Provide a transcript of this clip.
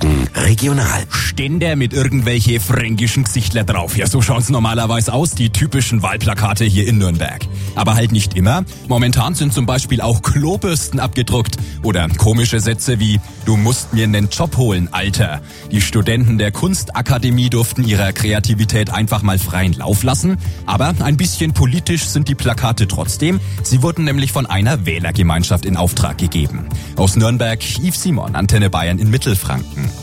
Franken regional. Ständer mit irgendwelche fränkischen Gesichtler drauf. Ja, so schaut's normalerweise aus, die typischen Wahlplakate hier in Nürnberg. Aber halt nicht immer. Momentan sind zum Beispiel auch Klobürsten abgedruckt. Oder komische Sätze wie, du musst mir einen Job holen, Alter. Die Studenten der Kunstakademie durften ihrer Kreativität einfach mal freien Lauf lassen. Aber ein bisschen politisch sind die Plakate trotzdem. Sie wurden nämlich von einer Wählergemeinschaft in Auftrag gegeben. Aus Nürnberg, Yves Simon, Antenne Bayern in Mittelfranken.